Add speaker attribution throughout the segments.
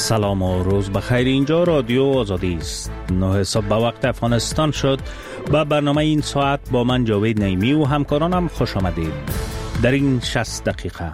Speaker 1: سلام و روز بخیر. اینجا رادیو آزادی است. 9 صبح به وقت افغانستان شد. با برنامه این ساعت با من جاوید نعیمی و همکارانم خوش آمدید. در این 60 دقیقه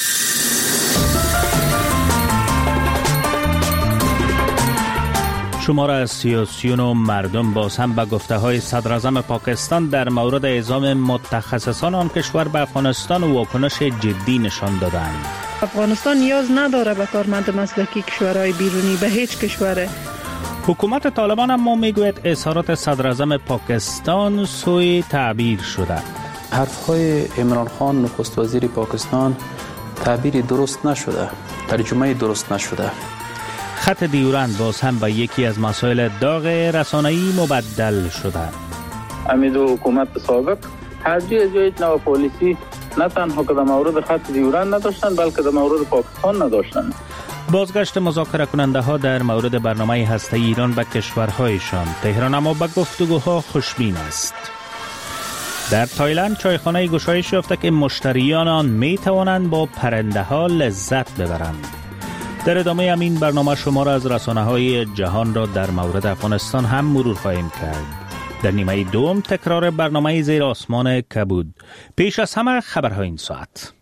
Speaker 1: شمار از سیاسیون و مردم باز هم به گفته‌های صدراعظم پاکستان در مورد اعزام متخصصان آن کشور به افغانستان واکنش جدی نشان دادند.
Speaker 2: افغانستان نیاز نداره به کارمند مسلکی کشورهای بیرونی، به هیچ کشوره.
Speaker 1: حکومت طالبان اما میگوید اظهارات صدراعظم پاکستان سوء تعبیر شده.
Speaker 3: حرفهای عمران خان نخست وزیر پاکستان تعبیر درست نشده، ترجمه درست نشده.
Speaker 1: خط دیورند باز هم به یکی از مسائل داغ رسانه‌ای مبدل شده.
Speaker 4: امید و حکومت سابق ترجیح جایت نو پالیسی نه تنها که در مورد خط دیورند نداشتن بلکه در مورد پاکستان نداشتن.
Speaker 1: بازگشت مذاکره کننده ها در مورد برنامه هسته‌ای ایران به کشورهایشان. تهران اما به گفتگوها خوشبین است. در تایلند چایخانه گشایش یافته که مشتریان آن می توانند با پرنده ها لذت ببرند. در ادامه همین برنامه شما را از رسانه‌های جهان را در مورد افغانستان هم مرور خواهیم کرد. در نیمه دوم تکرار برنامه زیر آسمان کبود. پیش از همه خبرهای این ساعت.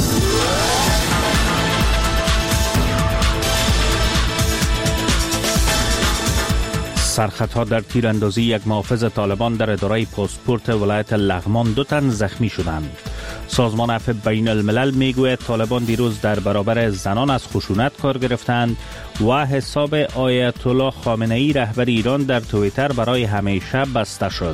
Speaker 1: سرخطها در تیراندازی یک محافظ طالبان در اداره پاسپورت ولایت لغمان 2 تن زخمی شدند. سازمان عفو بین الملل میگوید طالبان دیروز در برابر زنان از خشونت کار گرفتند و حساب آیت الله خامنه ای رهبر ایران در توییتر برای همیشه بسته شد.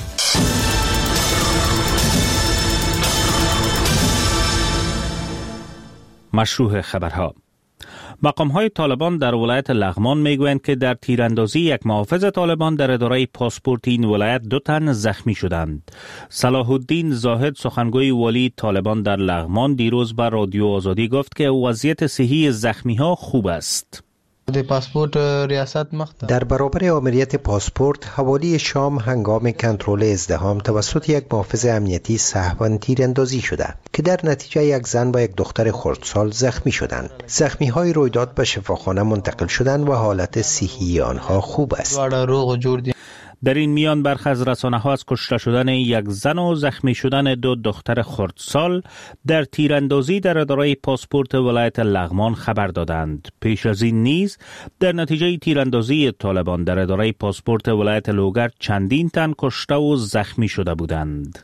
Speaker 1: مشروع خبرها. مقام‌های طالبان در ولایت لغمان میگویند که در تیراندازی یک محافظ طالبان در اداره پاسپورت این ولایت 2 تن زخمی شدند. صلاح الدین زاهد سخنگوی والی طالبان در لغمان دیروز به رادیو آزادی گفت که وضعیت صحی زخمی‌ها خوب است.
Speaker 5: در برابر آمریت پاسپورت حوالی شام هنگام کنترل ازدحام توسط یک محافظ امنیتی سهواً تیراندازی شده که در نتیجه یک زن و یک دختر خردسال زخمی شدند. زخمی‌های رویداد به شفاخانه منتقل شدند و حالت صحی آنها خوب است.
Speaker 1: در این میان برخی از رسانه‌ها از کشته شدن یک زن و زخمی شدن 2 دختر خردسال در تیراندازی در اداره پاسپورت ولایت لغمان خبر دادند. پیش از این نیز در نتیجه تیراندازی طالبان در اداره پاسپورت ولایت لوگر چندین تن کشته و زخمی شده بودند.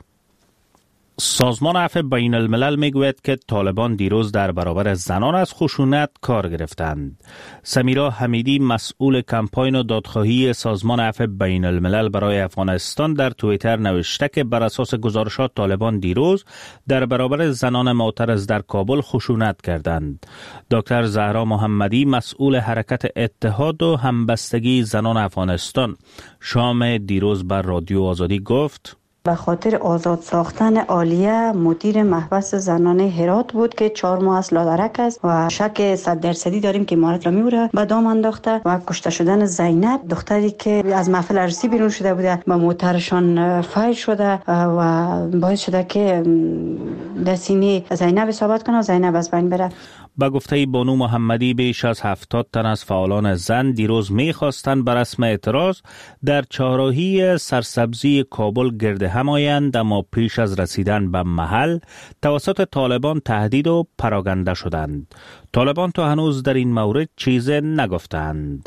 Speaker 1: سازمان عفو بین الملل میگوید که طالبان دیروز در برابر زنان از خشونت کار گرفتند. سمیرا حمیدی مسئول کمپاین و دادخواهی سازمان عفو بین الملل برای افغانستان در توییتر نوشته که بر اساس گزارشات طالبان دیروز در برابر زنان معترض در کابل خشونت کردند. دکتر زهرا محمدی مسئول حرکت اتحاد و همبستگی زنان افغانستان شام دیروز بر رادیو آزادی گفت
Speaker 6: به خاطر آزاد ساختن عالیه مدیر محبس زنان هرات بود که 4 ماه از لادرک است و شک 100% داریم که امارات را میبره به دام انداخته و کشته شدن زینب دختری که از محفل عروسی بیرون شده بوده با موترشان فایر شده و باعث شده که دسینه زینب اصابت کنه و زینب از بین بره.
Speaker 1: با گفته بانو محمدی بیش از 70 تن از فعالان زن دیروز می‌خواستند بر رسم اعتراض در چهارراهی سرسبزی کابل گرد هم آیند، اما پیش از رسیدن به محل توسط طالبان تهدید و پراگنده شدند. طالبان تا هنوز در این مورد چیزی نگفتند.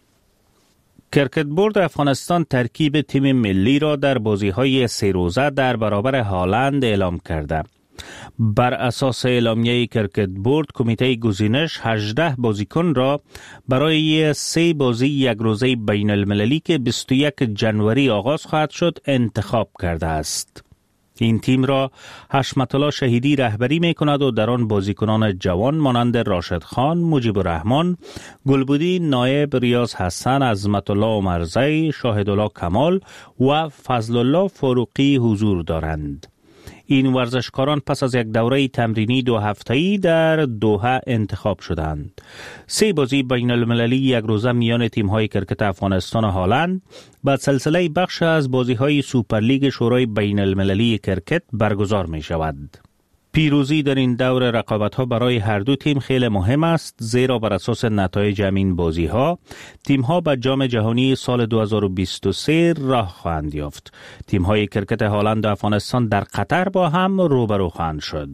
Speaker 1: کرکت بورد افغانستان ترکیب تیم ملی را در بازی‌های 3 روزه در برابر هالند اعلام کرده. بر اساس اعلامیه کرکت بورد کمیته گزینش 18 بازیکن را برای 3 بازی یک روزه بین المللی که 21 جنوری آغاز خواهد شد انتخاب کرده است. این تیم را حشمت الله شهیدی رهبری می کند و در آن بازیکنان جوان مانند راشد خان، مجیب الرحمن، گلبودی نایب، ریاض حسن، عظمت الله عمرزی، شاهد الله کمال و فضل الله فاروقی حضور دارند. این ورزشکاران پس از یک دوره تمرینی 2 هفته‌ای در دوحه انتخاب شدند. 3 بازی بین المللی یک روزه میان تیم‌های کرکت افغانستان و هالند با سلسله بخش از بازی‌های سوپرلیگ شورای بین المللی کرکت برگزار می‌شود. پیروزی در این دور رقابت‌ها برای هر دو تیم خیلی مهم است، زیرا بر اساس نتایج این بازی‌ها تیم‌ها به جام جهانی سال 2023 راه خواهند یافت. تیم‌های کرکت هلند و افغانستان در قطر با هم روبرو خواهند شد.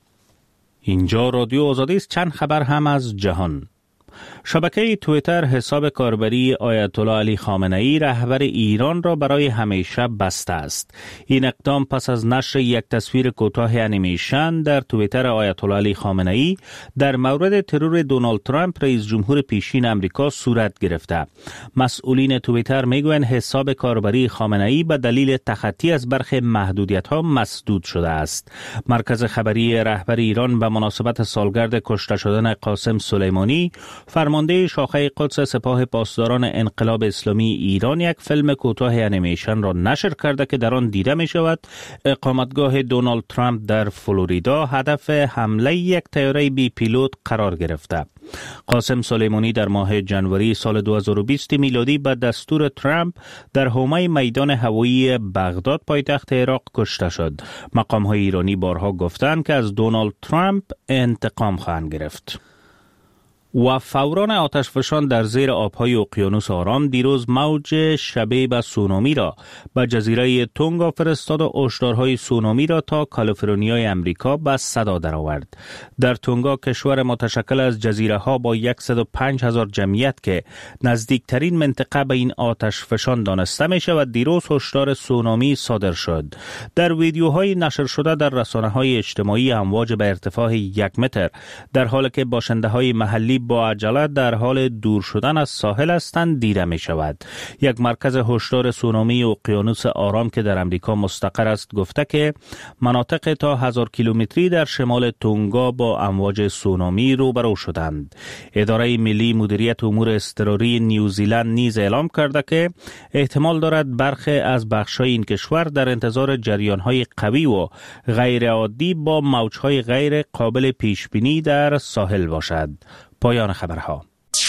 Speaker 1: اینجا رادیو آزادی است. چند خبر هم از جهان. شبکه توییتر حساب کاربری آیت الله علی خامنه ای رهبر ایران را برای همیشه بسته است. این اقدام پس از نشر یک تصویر کوتاه انیمیشن در توییتر آیت الله علی خامنه ای در مورد ترور دونالد ترامپ رئیس جمهور پیشین امریکا صورت گرفته. مسئولین توییتر میگویند حساب کاربری خامنه ای به دلیل تخطی از برخی محدودیت‌ها مسدود شده است. مرکز خبری رهبر ایران به مناسبت سالگرد کشته شدن قاسم سلیمانی، فرمانده شاخه قدس سپاه پاسداران انقلاب اسلامی ایران، یک فیلم کوتاه انیمیشن را نشر کرده که در آن دیده می شود اقامتگاه دونالد ترامپ در فلوریدا هدف حمله یک طیاره بی پیلوت قرار گرفته. قاسم سلیمانی در ماه جنوری سال 2020 میلادی به دستور ترامپ در حومه میدان هوایی بغداد پایتخت عراق کشته شد. مقام‌های ایرانی بارها گفتند که از دونالد ترامپ انتقام خواهند گرفت. و فوران آتشفشان در زیر آبهای اقیانوس آرام دیروز موج شبیه به سونامی را به جزیره تونگا فرستاد و هشدارهای سونامی را تا کالیفرنیای امریکا به صدا درآورد. در تونگا، کشور متشکل از جزیره ها با 105,000 جمعیت که نزدیکترین منطقه به این آتشفشان دانسته می شود، دیروز هشدار سونامی صادر شد. در ویدیوهای نشر شده در رسانه‌های اجتماعی امواج به ارتفاع 1 متر در حالی که باشنده‌های محلی با عجله در حال دور شدن از ساحل هستند دیده می شود. یک مرکز هشدار سونامی اقیانوس آرام که در امریکا مستقر است گفته که مناطق تا 1000 کیلومتری در شمال تونگا با امواج سونامی روبرو شدند. اداره ملی مدیریت امور اضطراری نیوزیلند نیز اعلام کرده که احتمال دارد برخی از بخش‌های این کشور در انتظار جریان‌های قوی و غیر عادی با موج‌های غیر قابل پیش‌بینی در ساحل باشد. پایان خبرها.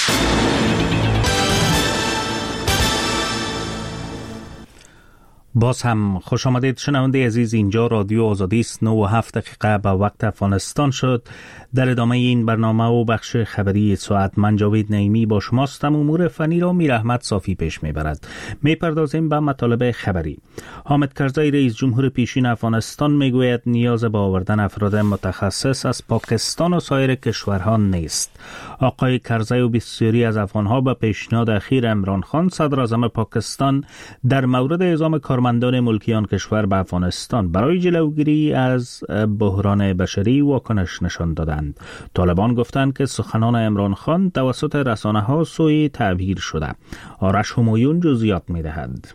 Speaker 1: باز هم خوش آمدید شنونده عزیز. اینجا رادیو آزادی است. 9:07 دقیقه به وقت افغانستان شد. در ادامه این برنامه و بخش خبری ساعت من جاوید نعیمی با شماستم. امور فنی را میر احمد صافی پیش میبرد. میپردازیم به مطالب خبری. حامد کرزی رئیس جمهور پیشین افغانستان میگوید نیاز به آوردن افراد متخصص از پاکستان و سایر کشورها نیست. آقای کرزی و بسیاری از افغانها به پیشنهاد اخیر عمران خان صدر اعظم پاکستان در مورد اعزام کارمندان ملکی آن کشور به افغانستان برای جلوگیری از بحران بشری واکنش نشان دادند. طالبان گفتند که سخنان عمران خان توسط رسانه‌ها سوء تعبیر شده. آرش همایون جزئیات می‌دهد.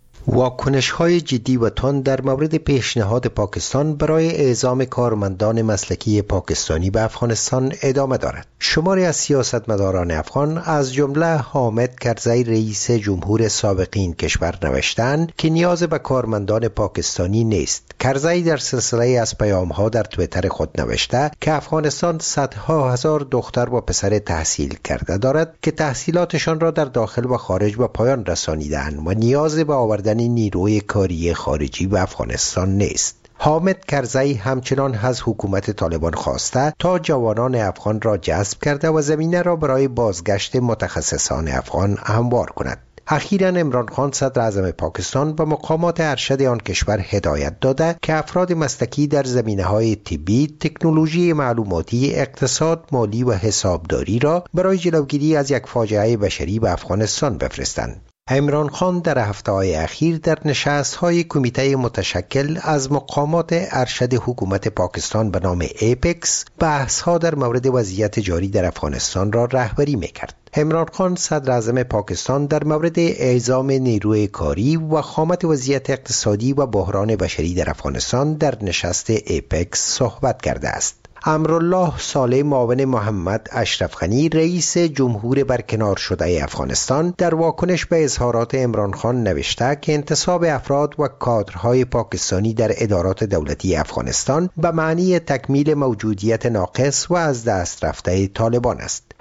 Speaker 5: واکنش‌های جدی و تند در مورد پیشنهاد پاکستان برای اعزام کارمندان مسلکی پاکستانی به افغانستان ادامه دارد. شماری از سیاستمداران افغان از جمله حامد کرزی رئیس جمهور سابق این کشور نوشتند که نیاز به کارمندان پاکستانی نیست. کرزی در سلسله از پیام‌ها در توییتر خود نوشته که افغانستان صدها هزار دختر و پسر تحصیل کرده دارد که تحصیلاتشان را در داخل و خارج به پایان رسانیدند و نیاز به آوردن نیروی کاری خارجی به افغانستان نیست. حامد کرزی همچنان از حکومت طالبان خواسته تا جوانان افغان را جذب کرده و زمینه را برای بازگشت متخصصان افغان هموار کند. اخیراً عمران خان صدر اعظم پاکستان به مقامات ارشد آن کشور هدایت داده که افراد مسلکی در زمینه‌های طبی، تکنولوژی معلوماتی، اقتصاد، مالی و حسابداری را برای جلوگیری از یک فاجعه بشری به افغانستان بفرستند. عمران خان در هفته‌های اخیر در نشست‌های کمیته متشکل از مقامات ارشد حکومت پاکستان به نام ایپکس بحث‌ها در مورد وضعیت جاری در افغانستان را رهبری می‌کرد. عمران خان صدر اعظم پاکستان در مورد اعزام نیروی کاری و خامت وضعیت اقتصادی و بحران بشری در افغانستان در نشست ایپکس صحبت کرده است. امرالله صالح معاون محمد اشرف غنی رئیس جمهور برکنار شده افغانستان در واکنش به اظهارات عمران خان نوشته که انتصاب افراد و کادرهای پاکستانی در ادارات دولتی افغانستان به معنی تکمیل موجودیت ناقص و از دست رفته طالبان است.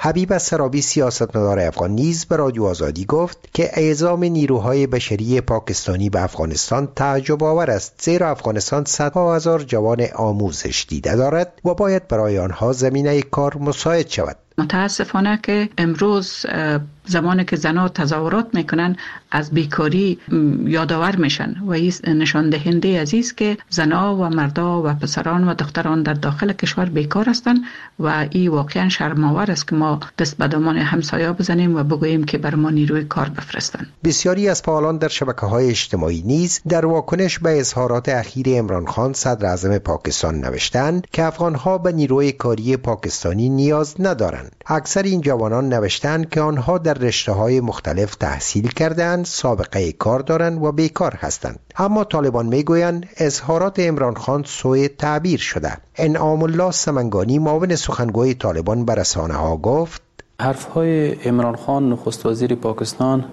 Speaker 5: حبیب سرابی سیاستمدار افغان نیز به رادیو آزادی گفت که اعزام نیروهای بشری پاکستانی به افغانستان تعجب آور است، زیرا افغانستان صدها هزار جوان آموزش دیده دارد و باید برای آنها زمینه کار مساعد شود.
Speaker 2: متاسفانه که امروز زمانی که زنها تظاهرات میکنن از بیکاری یادآور میشن و این نشان دهنده از است که زنها و مردها و پسران و دختران در داخل کشور بیکار هستند و این واقعا شرم‌آور است که ما دست به دامان همسایه بزنیم و بگوییم که بر ما نیروی کار بفرستند.
Speaker 5: بسیاری از فعالان در شبکه‌های اجتماعی نیز در واکنش به اظهارات اخیر عمران خان صدر اعظم پاکستان نوشتند که افغان‌ها به نیروی کاری پاکستانی نیاز ندارند. اکثر این جوانان نوشتند که آنها در رشته‌های مختلف تحصیل کردند، سابقه کار دارند و بیکار هستند. اما طالبان میگویند اظهارات عمران خان سوء تعبیر شده. انعام الله سمنگانی معاون سخنگوی طالبان به رسانه‌ها گفت
Speaker 3: حرف‌های عمران خان نخست وزیر پاکستان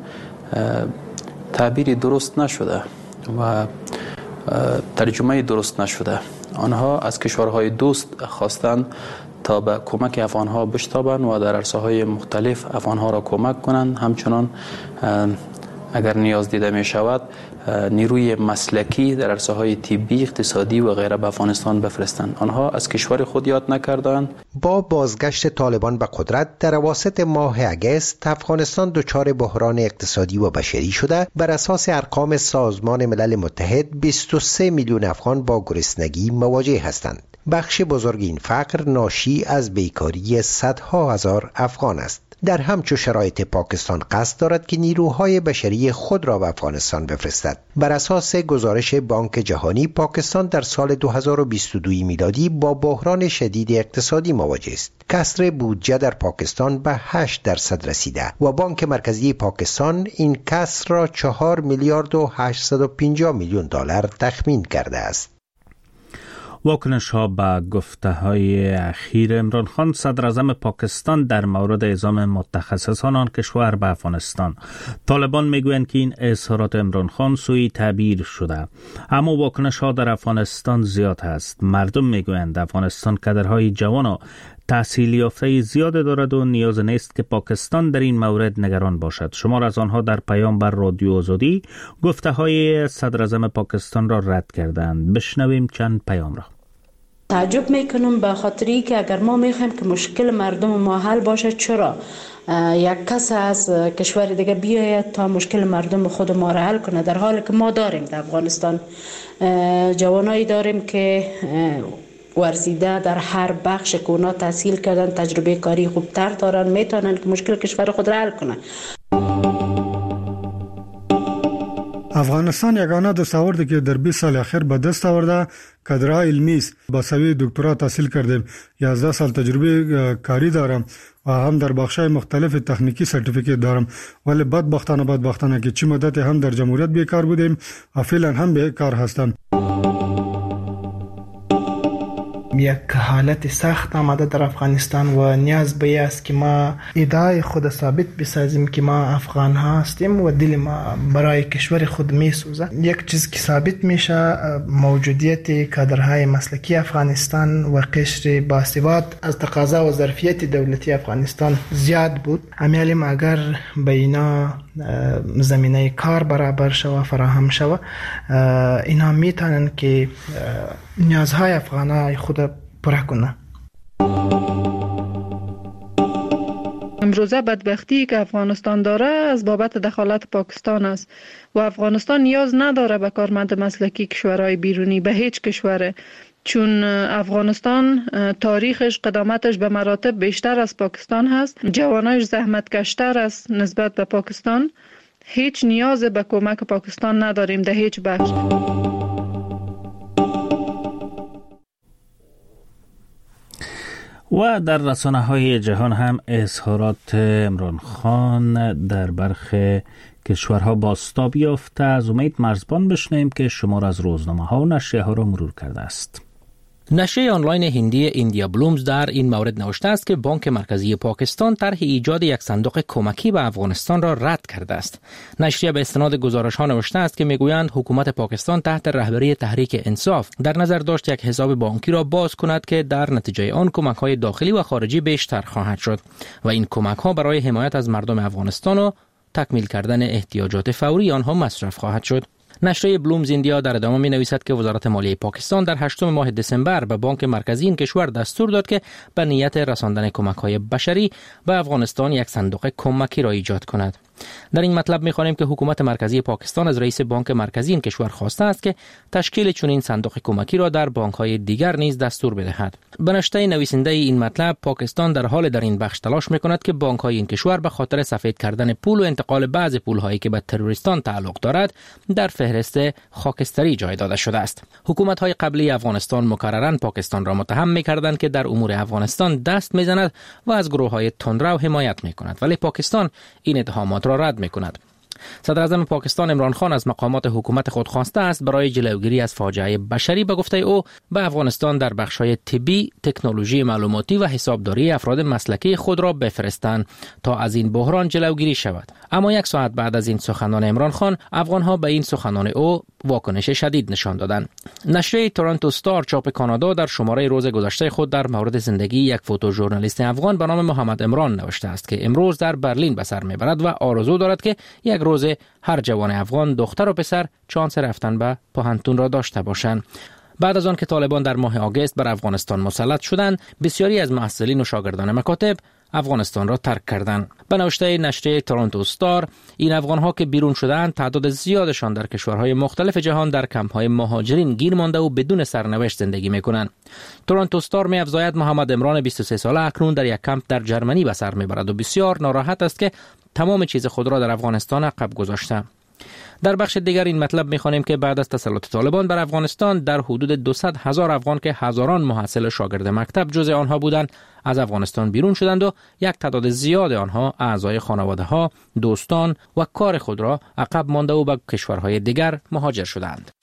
Speaker 3: تعبیری درست نشده و ترجمه درست نشده. آنها از کشورهای دوست خواستند تا به کمک افغانها بشتابند و در عرصه‌های مختلف افغانها را کمک کنند. همچنان اگر نیاز دیده می شود نیروی مسلکی در عرصه‌های طبی، اقتصادی و غیره به افغانستان بفرستند. آنها از کشور خود یاد نکردند.
Speaker 5: با بازگشت طالبان به قدرت در اواسط ماه اگست افغانستان دچار بحران اقتصادی و بشری شده. بر اساس ارقام سازمان ملل متحد 23 میلیون افغان با گرسنگی مواجه هستند. بخش بزرگ این فقر ناشی از بیکاری صدها هزار افغان است. در همچو شرایط پاکستان قصد دارد که نیروهای بشری خود را به افغانستان بفرستد. بر اساس گزارش بانک جهانی پاکستان در سال 2022 میلادی با بحران شدید اقتصادی مواجه است. کسر بودجه در پاکستان به 8% رسیده و بانک مرکزی پاکستان این کسر را 4 میلیارد و 850 میلیون دلار تخمین کرده است.
Speaker 1: واکنش ها به گفته های اخیر عمران خان صدر اعظم پاکستان در مورد اعزام متخصصان آن کشور به افغانستان. طالبان میگویند که این اظهارات عمران خان سوء تعبیر شده، اما واکنش ها در افغانستان زیاد است. مردم میگویند افغانستان کادرهای جوان و تحصیل یافته زیاد دارد و نیاز نیست که پاکستان در این مورد نگران باشد. شمار از آنها در پیام بر رادیو آزادی گفته های صدر اعظم پاکستان را رد کردند. بشنویم چند پیام را.
Speaker 6: تعجب میکنم به خاطری که اگر ما میخوایم که مشکل مردم ما حل باشه، چرا یک کس از کشور دیگه بیاید تا مشکل مردم خود ما را حل کنه، در حالی که ما داریم در افغانستان جوانایی داریم که ورزیده در هر بخش که اونا تحصیل کردن، تجربه کاری خوبتر دارن، میتونن که مشکل کشور خود را حل کنن.
Speaker 7: افغانستان یگانه دستاوردی که در 20 سال اخیر به دست آورده کادرهای علمی است. با سوی دکترا تحصیل کردیم، 11 سال تجربه کاری دارم و هم در بخش‌های مختلف تکنیکی سرتیفیکیت دارم، ولی بدبختانه که چی مدت هم در جمهوریت بیکار بودیم و فعلا هم بیکار هستم.
Speaker 8: یک حالت سخت آمده در افغانستان و نیاز به است که ما ادعای خود ثابت بسازیم که ما افغان ها هستیم و دل ما برای کشور خود می سوزه. یک چیز که ثابت میشه موجودیت کادرهای مسلکی افغانستان و قشر باسواد از تقاضا و ظرفیت دولتی افغانستان زیاد بود. امیالیم اگر به اینا زمینه کار برابر شوه، فراهم شوه، اینا میتونن که نیازهای افغانای خود پره کنه.
Speaker 2: امروزه بدبختی که افغانستان داره از بابت دخالت پاکستان است و افغانستان نیاز نداره به کارمند مسلکی کشورهای بیرونی، به هیچ کشوره، چون افغانستان تاریخش، قدامتش به مراتب بیشتر از پاکستان هست، جوانایش زحمتکشتر است نسبت به پاکستان. هیچ نیاز به کمک پاکستان نداریم در هیچ بخش.
Speaker 1: و در رسانه‌های جهان هم اظهارات عمران خان در برخی کشورها بازتاب یافته. از امید مرزبان بشنویم که شمار از روزنامه‌ها و نشریه‌ها را مرور کرده است.
Speaker 9: نشریه آنلاین هندی ایندیا بلومز در این مورد نوشته است که بانک مرکزی پاکستان طرح ایجاد یک صندوق کمکی به افغانستان را رد کرده است. نشریه به استناد گزارش‌ها نوشته است که میگویند حکومت پاکستان تحت رهبری تحریک انصاف در نظر داشت یک حساب بانکی را باز کند که در نتیجه آن کمک‌های داخلی و خارجی بیشتر خواهد شد و این کمک‌ها برای حمایت از مردم افغانستان و تکمیل کردن احتیاجات فوری آنها مصرف خواهد شد. نشریه بلومز ایندیا در ادامه می نویسد که وزارت مالیه پاکستان در 8 ماه دسامبر به بانک مرکزی این کشور دستور داد که به نیت رساندن کمک‌های بشری به افغانستان یک صندوق کمکی را ایجاد کند. در این مطلب می‌خوانیم که حکومت مرکزی پاکستان از رئیس بانک مرکزی این کشور خواسته است که تشکیل چنین صندوق کمکی را در بانک‌های دیگر نیز دستور بدهد. به نشته نویسنده این مطلب، پاکستان در حال در این بخش تلاش می‌کند که بانک‌های این کشور به خاطر سفید کردن پول و انتقال بعضی پول‌هایی که به تروریستان تعلق دارد در فهرست خاکستری جای داده شده است. حکومت‌های قبلی افغانستان مکرراً پاکستان را متهم می‌کردند که در امور افغانستان دست می‌زند و از گروه‌های تندرو حمایت می‌کند، ولی پاکستان این اتهامات را رد می‌کند. صدر اعظم پاکستان عمران خان از مقامات حکومت خود خواسته است برای جلوگیری از فاجعه بشری به گفته او به افغانستان در بخش‌های طبی، تکنولوژی معلوماتی و حسابداری افراد مسلکی خود را بفرستند تا از این بحران جلوگیری شود. اما یک ساعت بعد از این سخنان عمران خان، افغان‌ها به این سخنان او واکنش شدید نشان دادند. نشریه تورنتو استار چاپ کانادا در شماره روز گذشته خود در مورد زندگی یک فوتوژورنالیست افغان به نام محمد عمران نوشته است که امروز در برلین به سر میبرد و آرزو دارد که یک روز هر جوان افغان دختر و پسر چانس رفتن به پوهنتون را داشته باشند. بعد از آن که طالبان در ماه آگوست بر افغانستان مسلط شدند، بسیاری از محصلین و شاگردان مکاتب افغانستان را ترک کردند. به نوشته نشریه تورنتو استار، این افغان‌ها که بیرون شدند تعداد زیادشان در کشورهای مختلف جهان در کمپ‌های مهاجرین گیر مانده و بدون سرنوشت زندگی می‌کنند. تورنتو استار می‌افزاید محمد عمران 23 ساله اکنون در یک کمپ در جرمنی به سر می‌برد و بسیار ناراحت است که تمام چیز خود را در افغانستان عقب گذاشته. در بخش دیگر این مطلب می‌خوانیم که بعد از تسلط طالبان بر افغانستان در حدود 200,000 افغان که هزاران محصل و شاگرد مکتب جزء آنها بودند از افغانستان بیرون شدند و یک تعداد زیاد آنها اعضای خانواده‌ها، دوستان و کار خود را عقب مانده و به کشورهای دیگر مهاجر شدند.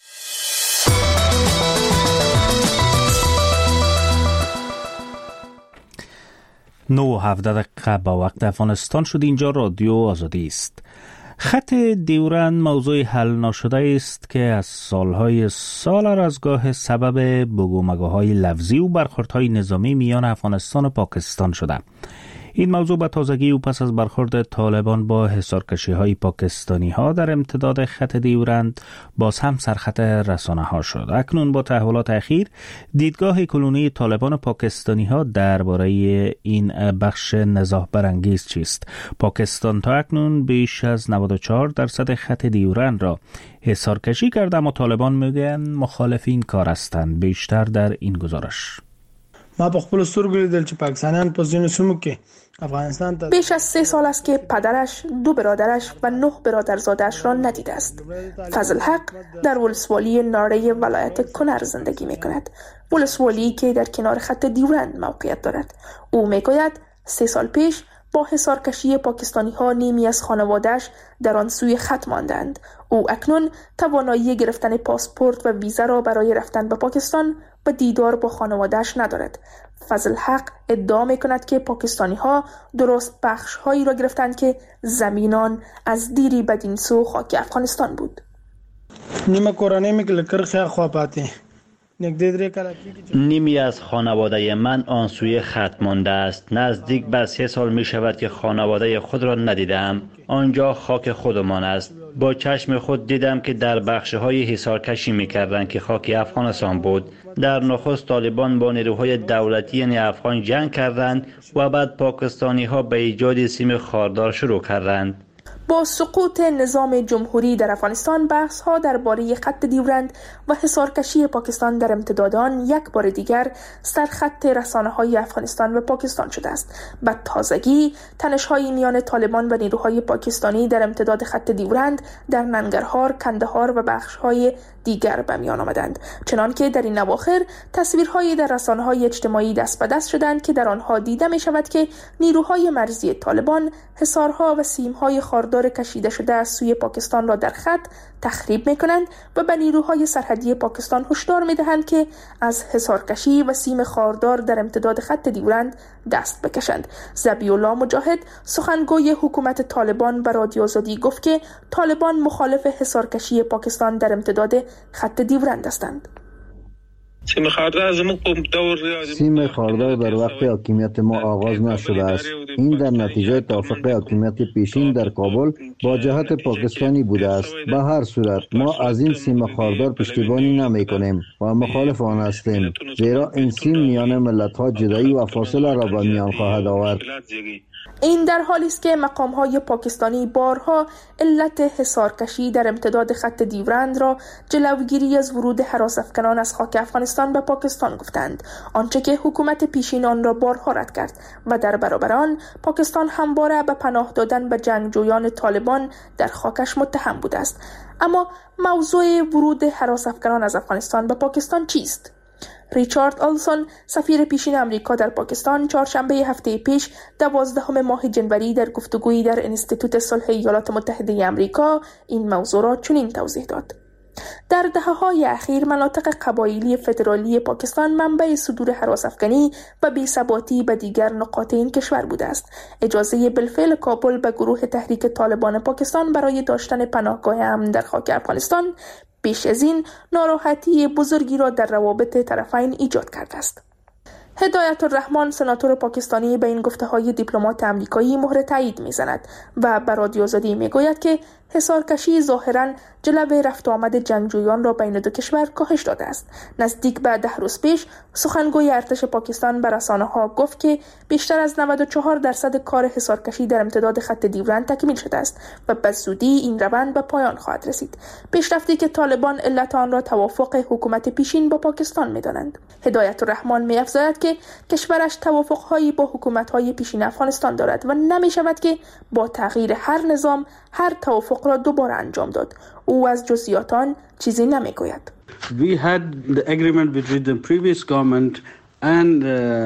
Speaker 1: 9:17 با وقت افغانستان شد. اینجا رادیو آزادی است. خط دیورند موضوع حل نشده است که از سالهای سال از گاه سبب بگومگوهای لفظی و برخوردهای نظامی میان افغانستان و پاکستان شده. این موضوع به تازگی و پس از برخورد طالبان با حصارکشی‌های پاکستانی‌ها در امتداد خط دیورند باز هم سرخط رسانه‌ها شد. اکنون با تحولات اخیر دیدگاه کنونی طالبان و پاکستانی‌ها درباره این بخش نزاع برانگیز چیست؟ پاکستان تا اکنون بیش از 94% خط دیورند را حصارکشی کرده، اما طالبان میگن مخالف این کار هستند. بیشتر در این گزارش.
Speaker 10: ما په خپل سترګو لیدل چې پاکستانیان په ځینو سیمو کې افغانستان ته
Speaker 11: بیش از 3 سال است که پدرش، 2 برادرش و 9 برادرزاده‌اش را ندیده است. فضل حق در ولسوالی ناره ولایت کنر زندگی می‌کند. ولسوالی که در کنار خط دیورند موقعیت دارد. او می‌گوید 3 سال پیش با حصارکشی پاکستانی‌ها نیمی از خانواده‌اش در آن سوی خط ماندند. او اکنون توانایی گرفتن پاسپورت و ویزا را برای رفتن به پاکستان و دیدار با خانواده‌اش ندارد. فضل حق ادعا می‌کند که پاکستانی‌ها درست بخش‌هایی را گرفتند که زمینان از دیری بدین سو خاک افغانستان بود.
Speaker 10: نیمه کورانه میگه کرخه خواپاتی
Speaker 12: نیمی از خانواده من آن سوی خط مانده است. نزدیک به 3 سال می شود که خانواده خود را ندیدم. آنجا خاک خودمان است. با چشم خود دیدم که در بخش‌های حصارکشی می‌کردند که خاک افغانستان بود. در نخست طالبان با نیروهای دولتی یعنی افغان جنگ کردند و بعد پاکستانی‌ها به ایجاد سیم خاردار شروع کردند.
Speaker 11: با سقوط نظام جمهوری در افغانستان بحث‌ها درباره خط دیورند و حصارکشی پاکستان در امتداد آن یک بار دیگر سرخط رسانه‌های افغانستان و پاکستان شده است. به تازگی تنش‌های میان طالبان و نیروهای پاکستانی در امتداد خط دیورند در ننگرهار، کندهار و بخش‌های دیگر به میان آمدند. چنانکه در این اواخر تصویرهایی در رسانه‌های اجتماعی دست به دست شدند که در آنها دیده می‌شود که نیروهای مرزی طالبان حصارها و سیم‌های خاردار خاردار کشیده شده از سوی پاکستان را در خط تخریب می‌کنند و به نیروهای سرحدی پاکستان هشدار می‌دهند که از حصارکشی و سیم خاردار در امتداد خط دیورند دست بکشند. ذبیح الله مجاهد سخنگوی حکومت طالبان به رادیو آزادی گفت که طالبان مخالف حصارکشی پاکستان در امتداد خط دیورند هستند.
Speaker 13: سیم خاردار در وقت حاکمیت ما آغاز نشده است. این در نتیجه توافق حاکمیت پیشین در کابل با جهت پاکستانی بوده است. به هر صورت ما از این سیم خاردار پشتیبانی نمی کنیم و مخالف آن هستیم، زیرا این سیم میان ملت‌ها جدایی و فاصله را به میان خواهد آورد.
Speaker 11: این در حالی است که مقام‌های پاکستانی بارها علت حصارکشی در امتداد خط دیورند را جلوگیری از ورود هراس‌افکنان از خاک افغانستان به پاکستان گفتند، آنچه که حکومت پیشین آن را بارها رد کرد و در برابر آن پاکستان همواره به پناه دادن به جنگجویان طالبان در خاکش متهم بوده است. اما موضوع ورود هراس‌افکنان از افغانستان به پاکستان چیست؟ ریچارد آلسون سفیر پیشین امریکا در پاکستان چهارشنبه هفته پیش 12 ماه جنوری در گفتگویی در انستیتوت صلح ایالات متحده امریکا این موضوع را چنین توضیح داد: در دهه‌های اخیر مناطق قبایلی فدرالی پاکستان منبع صدور هراس‌افکنی و بی‌ثباتی به دیگر نقاط این کشور بوده است. اجازه بالفعل کابل به گروه تحریک طالبان پاکستان برای داشتن پناهگاه امن در خاک افغانستان پیش از این ناراحتی بزرگی را در روابط طرفین ایجاد کرده است. هدایت الرحمان سناتور پاکستانی به این گفته‌های دیپلمات آمریکایی مهر تایید می‌زند و به رادیو آزادی می‌گوید که حصارکشی ظاهراً جلب رفت و آمد جنگجویان را بین دو کشور کاهش داده است. نزدیک به 10 روز پیش سخنگوی ارتش پاکستان به رسانه‌ها گفت که بیشتر از 94% کار حصارکشی در امتداد خط دیورند تکمیل شده است و به زودی این روند به پایان خواهد رسید. پیشرفتی که طالبان علت آن را توافق حکومت پیشین با پاکستان می‌دانند. هدایت الرحمان می‌افزاید که کشورش توافق‌هایی با حکومت‌های پیشین افغانستان دارد و نمی‌شود که با تغییر هر نظام هر توافق را دوباره انجام داد. او از جزئیات آن چیزی نمیگوید.
Speaker 14: We had the agreement between the previous government and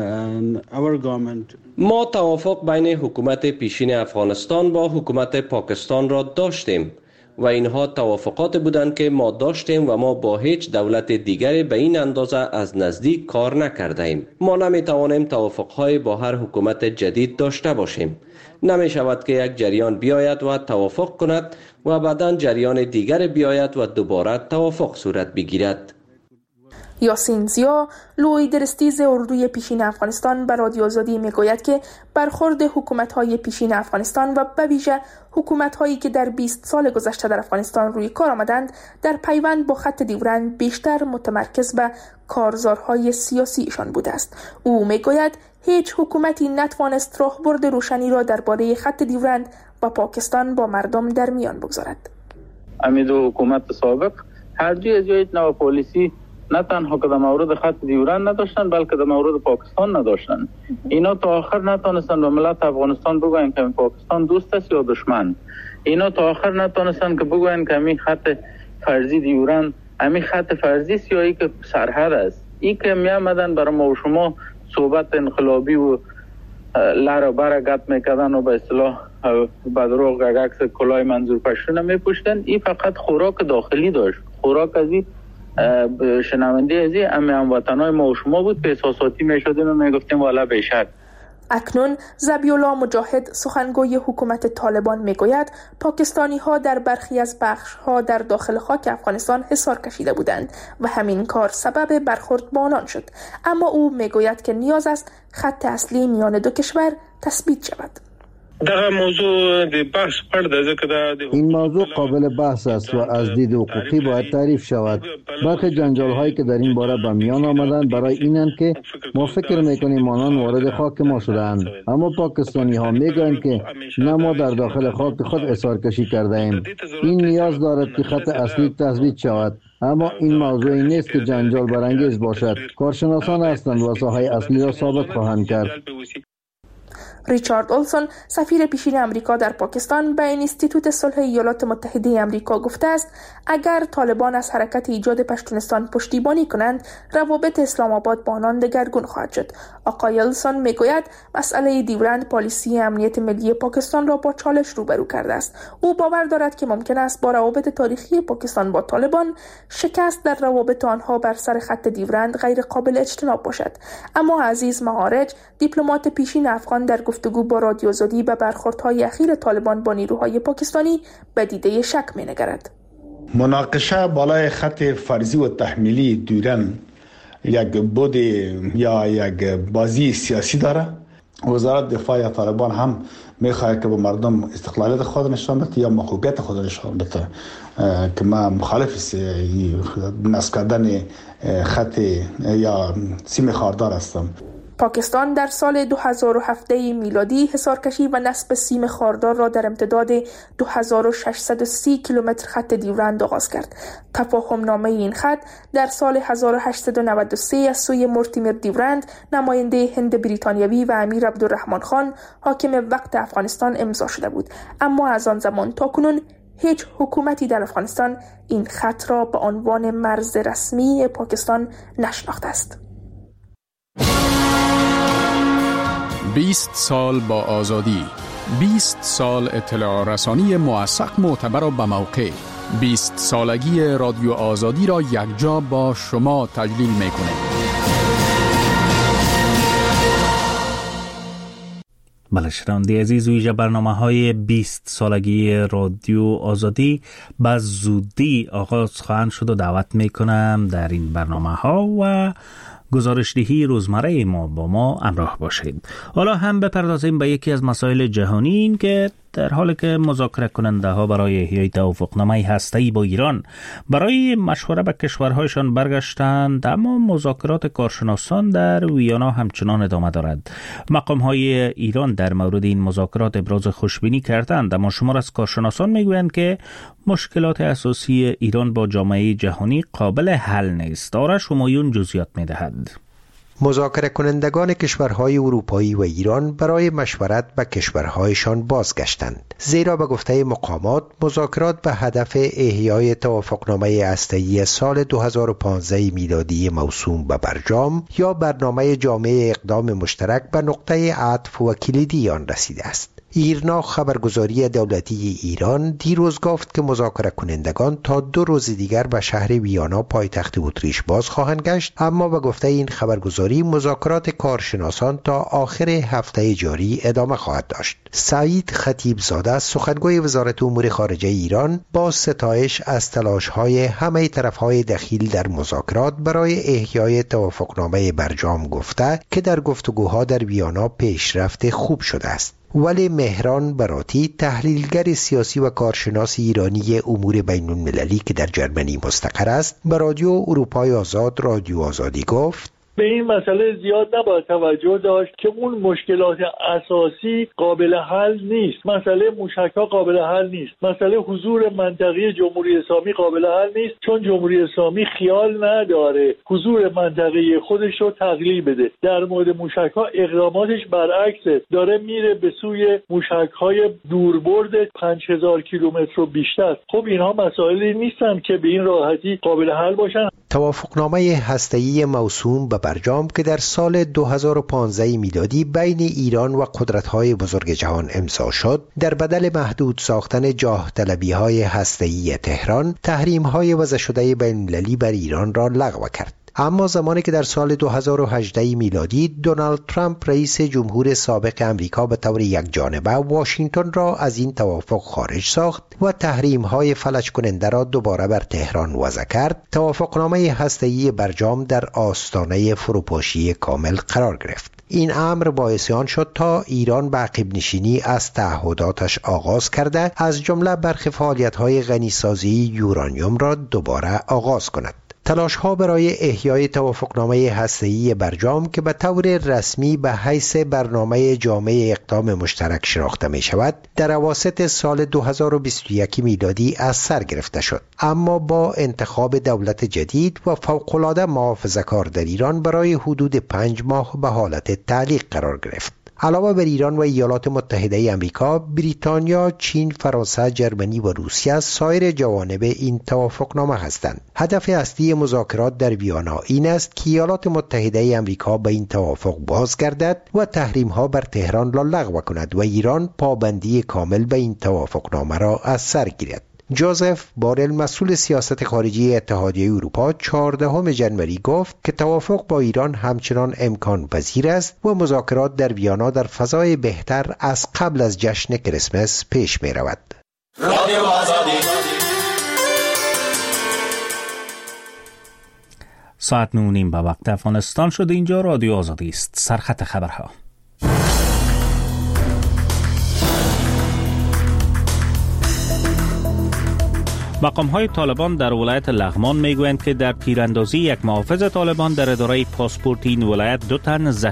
Speaker 14: our government.
Speaker 15: ما توافق بین حکومت پیشین افغانستان با حکومت پاکستان را داشتیم و اینها توافقات بودند که ما داشتیم و ما با هیچ دولت دیگری به این اندازه از نزدیک کار نکرده ایم. ما نمیتوانیم توافقهای با هر حکومت جدید داشته باشیم. نمی شود که یک جریان بیاید و توافق کند و بعداً جریان دیگر بیاید و دوباره توافق صورت بگیرد.
Speaker 11: یاسین زیا لوی درستیز اردوی پیشین افغانستان به رادیو آزادی میگوید که برخورد حکومت‌های پیشین افغانستان و به ویژه حکومت‌هایی که در 20 سال گذشته در افغانستان روی کار آمدند در پیوند با خط دیورند بیشتر متمرکز به کارزارهای سیاسیشان بوده است. او میگوید هیچ حکومتی نتوانست راهبرد روشنی را درباره خط دیورند و پاکستان با مردم در میان بگذارد.
Speaker 4: امید حکومت سابق هر جای نو پالیسی نه تنها که در مورد خط دیورند نداشتن بلکه در مورد پاکستان نداشتن. اینا تا آخر نتونستن به ملت افغانستان بگوین که پاکستان دوست است یا دشمن. اینا تا آخر نتونستن که بگوین که همین خط فرضی دیورند همین خط فرضی سیاهی که سرحد است. این که می آمدن برای ما و شما صحبت انقلابی و لارا بارا گپ میکردن و به اصطلاح بدروغ عکس کلاه منظور پشتون میپوشتن. این فقط خوراک داخلی داشت. خوراک از این شنونده از این هموطنای ما و شما بود که احساساتی میشدیم و میگفتیم والا بیشک.
Speaker 11: اکنون ذبیح الله مجاهد سخنگوی حکومت طالبان میگوید پاکستانی ها در برخی از بخش ها در داخل خاک افغانستان حصار کشیده بودند و همین کار سبب برخورد با آنان شد. اما او میگوید که نیاز است خط اصلی میان دو کشور تثبیت شود.
Speaker 13: این موضوع قابل بحث است و از دید حقوقی باید تعریف شود. برخی جنجال هایی که در این باره به میان آمدند برای اینند که ما فکر میکنیم آنان وارد خاک ما شدند، اما پاکستانی ها میگویند که نه ما در داخل خاک خود حصار کشی کرده ایم. این نیاز دارد که خط اصلی تثبیت شود، اما این موضوعی نیست که جنجال برانگیز باشد. کارشناسان هستند و ساحه اصلی را ثابت خواهند کرد.
Speaker 11: ریچارد اولسون سفیر پیشین آمریکا در پاکستان به اینستیتوت صلح ایالات متحده آمریکا گفته است اگر طالبان از حرکت ایجاد پشتونستان پشتیبانی کنند روابط اسلام آباد با آنان دگرگون خواهد شد. آقای اولسون میگوید مسئله دیورند پالیسی امنیت ملی پاکستان را با چالش روبرو کرده است. او باور دارد که ممکن است با روابط تاریخی پاکستان با طالبان شکست در روابط آنها بر سر خط دیورند غیر قابل اجتناب باشد. اما عزیز مهارج دیپلمات پیشین افغان در گفتگو با رادیو آزادی به برخوردهای اخیر طالبان با نیروهای پاکستانی به دیده شک می‌نگرد.
Speaker 16: مناقشه بالای خط فرضی و تحمیلی دیورند یک بود یا یک بازی سیاسی داره. وزارت دفاع طالبان هم میخواهد که به مردم استقلالیت خود نشان بده یا محبوبیت خود نشان بده که ما مخالف نصب کردن خط یا سیم خاردار هستم.
Speaker 11: پاکستان در سال 2017 میلادی حصارکشی و نصب سیم خاردار را در امتداد 2630 کیلومتر خط دیورند آغاز کرد. تفاهم نامه این خط در سال 1893 از سوی مورتیمر دیورند نماینده هند بریتانیوی و امیر عبدالرحمن خان حاکم وقت افغانستان امضا شده بود، اما از آن زمان تا کنون هیچ حکومتی در افغانستان این خط را به عنوان مرز رسمی پاکستان نشناخته است.
Speaker 17: 20 سال با آزادی، 20 سال اطلاع رسانی موثق معتبر و به موقع، 20 سالگی رادیو آزادی را یکجا با شما تجلیل می‌کنیم.
Speaker 1: بله شنونده عزیز، ویژه برنامه‌های 20 سالگی رادیو آزادی به زودی آغاز خواهند شد و دعوت می‌کنم در این برنامه‌ها و گزارش‌دهی روزمره ما با ما همراه باشید. حالا هم بپردازیم به یکی از مسائل جهانی، این که در حالی که مذاکره کننده ها برای احیای توافقنامه هسته‌ای با ایران برای مشوره به کشورهایشان برگشتند، اما مذاکرات کارشناسان در ویانا همچنان ادامه دارد. مقام های ایران در مورد این مذاکرات ابراز خوشبینی کردند، اما شمار از کارشناسان میگویند که مشکلات اساسی ایران با جامعه جهانی قابل حل نیست. آرش همایون جزئیات میدهد.
Speaker 5: مذاکره کنندگان کشورهای اروپایی و ایران برای مشورت به کشورهایشان بازگشتند، زیرا به گفته مقامات مذاکرات به هدف احیای توافقنامه هسته‌ای سال 2015 میلادی موسوم به برجام یا برنامه جامع اقدام مشترک به نقطه عطف و کلیدی آن رسیده است. ایرنا خبرگزاری دولتی ایران دیروز گفت که مذاکره کنندگان تا 2 روز دیگر به شهر ویانا پایتخت اتریش باز خواهند گشت، اما به گفته این خبرگزاری مذاکرات کارشناسان تا آخر هفته جاری ادامه خواهد داشت. سعید خطیبزاده سخنگوی وزارت امور خارجه ایران با ستایش از تلاش‌های همه طرف‌های دخیل در مذاکرات برای احیای توافقنامه برجام گفته که در گفتگوها در ویانا پیشرفت خوب شده است. ولی مهران براتی تحلیلگر سیاسی و کارشناس ایرانی امور بین المللی که در جرمنی مستقر است به رادیو اروپای آزاد رادیو آزادی گفت
Speaker 18: به این مسئله زیاد نباید توجه داشت که اون مشکلات اساسی قابل حل نیست. مسئله موشک‌ها قابل حل نیست. مسئله حضور منطقی جمهوری اسلامی قابل حل نیست، چون جمهوری اسلامی خیال نداره حضور منطقی خودش رو تقلیل بده. در مورد موشک‌ها اقداماتش برعکسه، داره میره به سوی موشک‌های دوربرد 5000 کیلومتر و بیشتر. خب اینها مسائلی نیستن که به این راحتی قابل حل باشن.
Speaker 5: توافقنامه هسته‌ای موسوم به برجام که در سال 2015 میلادی بین ایران و قدرت‌های بزرگ جهان امضا شد، در بدل محدود ساختن جاه طلبی‌های هسته‌ای تهران، تحریم‌های وضع شده بین‌المللی بر ایران را لغو کرد. اما زمانی که در سال 2018 میلادی دونالد ترامپ رئیس جمهور سابق امریکا به طور یکجانبه واشنگتن را از این توافق خارج ساخت و تحریم‌های فلج کننده را دوباره بر تهران وضع کرد، توافقنامه هسته‌ای برجام در آستانه فروپاشی کامل قرار گرفت. این امر باعث آن شد تا ایران به عقب نشینی از تعهداتش آغاز کرده، از جمله برخی فعالیت‌های غنیسازی یورانیوم را دوباره آغاز کند. تلاش‌ها برای احیای توافقنامه هسته‌ای برجام که به طور رسمی به حیث برنامه جامع اقدام مشترک شناخته می شود، در اواسط سال 2021 میلادی از سر گرفته شد، اما با انتخاب دولت جدید و فوق‌العاده محافظه‌کار در ایران برای حدود 5 ماه به حالت تعلیق قرار گرفت. علاوه بر ایران و ایالات متحده آمریکا، بریتانیا، چین، فرانسه، ژرمنی و روسیه سایر جوانب این توافقنامه هستند. هدف اصلی مذاکرات در ویانا این است که ایالات متحده آمریکا به این توافق بازگردد و تحریم‌ها بر تهران را لغو کند و ایران پابندی کامل به این توافقنامه را از سر گیرد. جوزف بارل، مسئول سیاست خارجی اتحادیه اروپا، 14 ژانویه گفت که توافق با ایران همچنان امکان پذیر است و مذاکرات در ویانا در فضای بهتر از قبل از جشن کریسمس پیش می رود.
Speaker 1: ساعت 9:30 به وقت افغانستان شد. اینجا رادیو آزادی است. سرخط خبرها. مقام‌های طالبان در ولایت لغمان میگویند که در تیراندازی یک محافظ طالبان در اداره پاسپورت این ولایت 2 تن